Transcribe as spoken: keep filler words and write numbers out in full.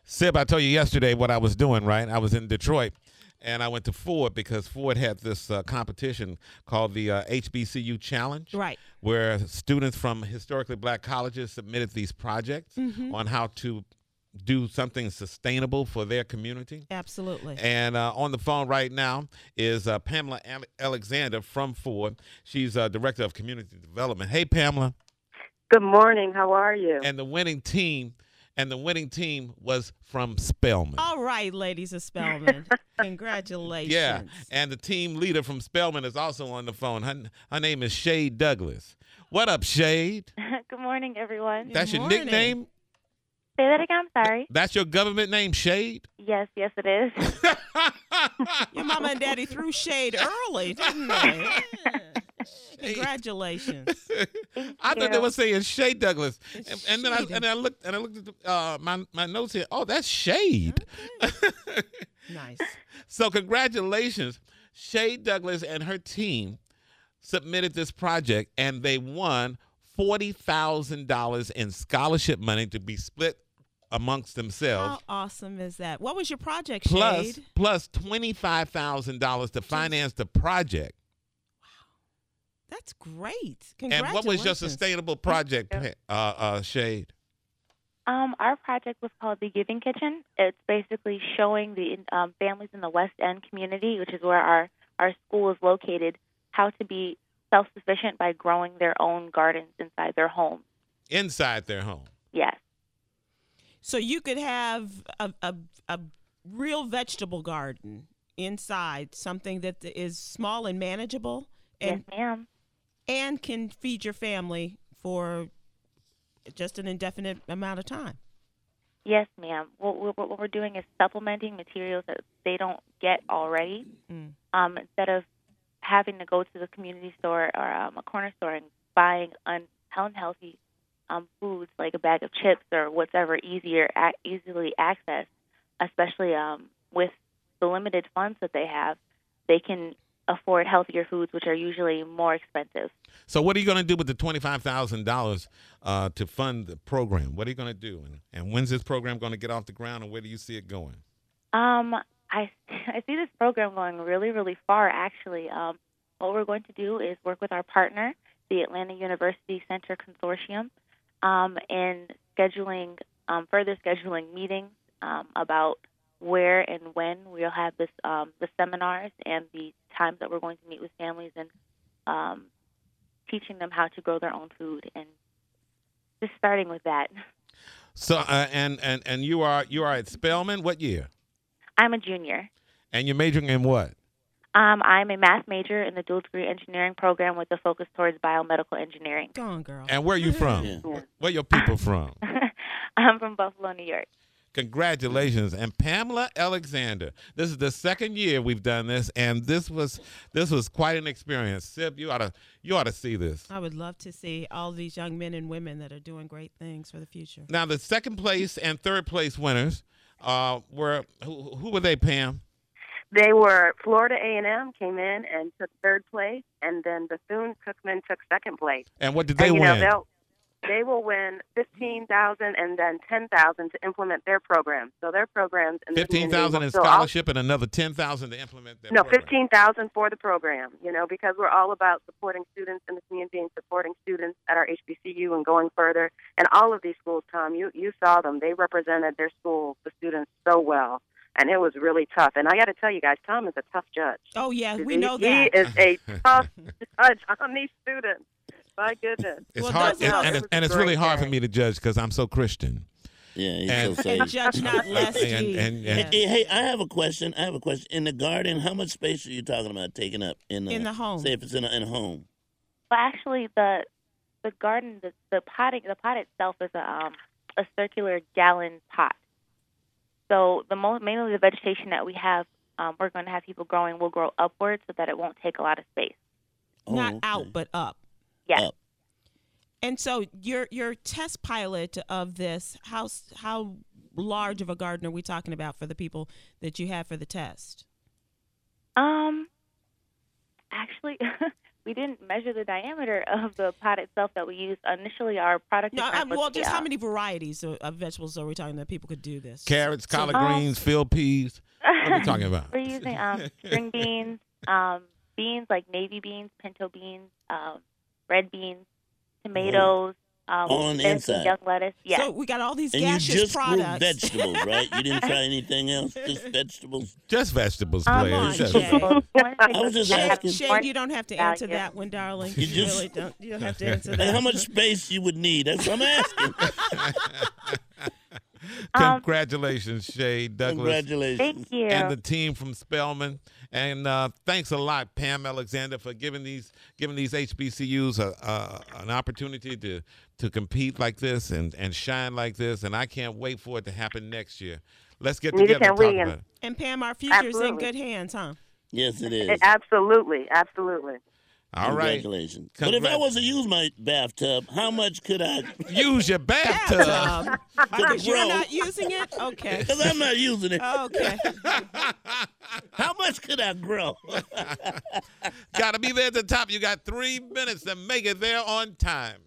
Sib, I told you yesterday what I was doing, right? I was in Detroit, and I went to Ford because Ford had this uh, competition called the uh, H B C U Challenge, Right. where students from historically black colleges submitted these projects Mm-hmm. on how to do something sustainable for their community. Absolutely. And uh, on the phone right now is uh, Pamela Ale- Alexander from Ford. She's uh, Director of Community Development. Hey, Pamela. Good morning. How are you? And the winning team, and the winning team was from Spelman. All right, ladies of Spelman. Congratulations. Yeah, and the team leader from Spelman is also on the phone. Her, her name is Shade Douglas. What up, Shade? Good morning, everyone. That's your morning. nickname? Say that again. I'm sorry. That's your government name, Shade? Yes, yes, it is. Your mama and daddy threw shade early, didn't they? Yeah. Congratulations. I thought they you. were saying Shade Douglas, and, It's and then I Shade. and I looked and I looked at the, uh, my my notes here. Oh, that's Shade. Nice. So congratulations, Shade Douglas and her team submitted this project, and they won forty thousand dollars in scholarship money to be split amongst themselves. How awesome is that? What was your project, Plus, Shade? plus twenty-five thousand dollars to finance the project. That's great. And Congratulations. what was your sustainable project, uh, uh, Shade? Um, our project was called the Giving Kitchen. It's basically showing the um, families in the West End community, which is where our, our school is located, how to be self-sufficient by growing their own gardens inside their home. Inside their home. Yes. So you could have a, a, a real vegetable garden inside, something that is small and manageable, and yes, ma'am. and can feed your family for just an indefinite amount of time. Yes, ma'am. What, what, what we're doing is supplementing materials that they don't get already. Mm. Um, instead of having to go to the community store or um, a corner store and buying un- unhealthy um, foods like a bag of chips or whatever easier, a- easily accessed, especially um, with the limited funds that they have, they can afford healthier foods, which are usually more expensive. So what are you going to do with the twenty-five thousand dollars uh, to fund the program? What are you going to do? And, and when's this program going to get off the ground, and where do you see it going? Um, I, I see this program going really, really far, actually. Um, what we're going to do is work with our partner, the Atlanta University Center Consortium, um, in scheduling, um, further scheduling meetings um, about where and when we'll have this, um, the seminars and the times that we're going to meet with families and um, teaching them how to grow their own food, and just starting with that. So uh, and, and and you are you are at Spelman. What year? I'm a junior. And you're majoring in what? Um, I'm a math major in the dual degree engineering program with a focus towards biomedical engineering. Go on, girl. And where are you from? Yeah. Where your people from? I'm from Buffalo, New York. Congratulations. And Pamela Alexander. This is the second year we've done this, and this was this was quite an experience. Sib, you ought to you ought to see this. I would love to see all these young men and women that are doing great things for the future. Now the second place and third place winners uh, were who, who were they, Pam? They were Florida A and M came in and took third place, and then Bethune-Cookman took second place. And what did they and, you win? know, they'll, they will win fifteen thousand dollars and then ten thousand dollars to implement their programs. So their programs in the Fifteen community thousand will in still scholarship and another ten thousand to implement their No, program. fifteen thousand for the program, you know, because we're all about supporting students in the community and supporting students at our H B C U and going further. And all of these schools, Tom, you, you saw them. They represented their school, the students, so well. And it was really tough. And I got to tell you guys, Tom is a tough judge. Oh, yeah, we he, know he that. is a tough judge on these students. My goodness. It's Well, hard, that's and, how- and, It it's, was and a it's really great hard for day. me to judge because I'm so Christian. Yeah, he's And- so And safe. judge not lest And- ye. and- and- Yes. Hey, hey, I have a question. I have a question. In the garden, how much space are you talking about taking up in the, In the home. Say if it's in a, in a home. Well, actually, the the garden, the the potting, the pot itself is a um, a circular gallon pot. So the most mainly the vegetation that we have, um, we're going to have people growing will grow upwards so that it won't take a lot of space. Oh, Not okay. out, but up. Yes. Up. And so your your test pilot of this, how s- how large of a garden are we talking about for the people that you have for the test? Um, actually, we didn't measure the diameter of the pot itself that we used. Initially, our product No, design um, was well, the, just how uh, many varieties of, of vegetables are we talking that people could do this? Carrots, collard Um, greens, field peas. What are we talking about? We're using um, string beans, um, beans like navy beans, pinto beans, um, red beans, tomatoes, um, All on the lettuce, inside. young lettuce. Yeah. So we got all these And you gaseous just grew products. vegetables, right? You didn't try anything else, just vegetables. Just vegetables, Um, players. on, Just Jay. vegetables. I was just Shane, asking. Shane, you don't have to answer Value. that one, darling. You You, just- really don't. You don't have to answer that. And how much space you would need? That's what I'm asking. Um, Congratulations, Shay Douglas. Congratulations. Thank you. And the team from Spelman, and uh, thanks a lot, Pam Alexander, for giving these giving these H B C Us a, a, an opportunity to to compete like this and, and shine like this. And I can't wait for it to happen next year. Let's get Neither together and can talk we, about and- it. And Pam, our future's in Absolutely. good hands, huh? Yes, it is. It- absolutely, absolutely. All right, Congratulations. But if I Congrat- was to use my bathtub, how much could I? use your bathtub. Bathtub. Because you're grow. not using it? Okay. Because I'm not using it. Okay. How much could I grow? Got to be there at the top. You got three minutes to make it there on time.